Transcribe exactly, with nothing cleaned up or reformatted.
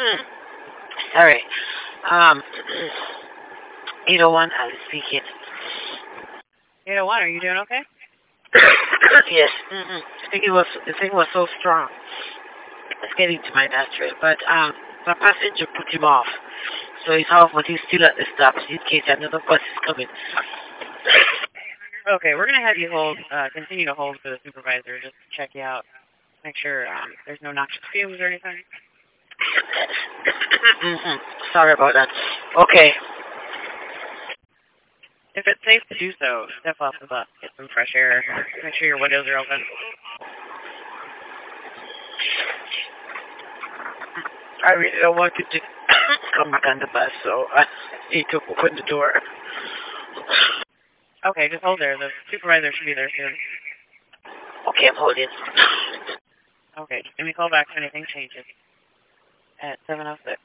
Sorry. Um, eight oh one, I was speaking. eight oh one, are you doing okay? Yes. Mm-hmm. The thing was, the thing was so strong. It's getting to my nostril, but um, my passenger put him off, so he's off, but he's still at the stop in case another bus is coming. Okay, we're gonna have you hold, uh, continue to hold for the supervisor, just to check you out, make sure um, there's no noxious fumes or anything. Mm-hmm. Sorry about that. Okay. If it's safe to do so, step off the bus, get some fresh air, make sure your windows are open. I really don't want you to come back on the bus, so I need to open the door. Okay, just hold there. The supervisor should be there soon. Okay, I'm holding. Okay, just give me a call back if anything changes. At seven oh six.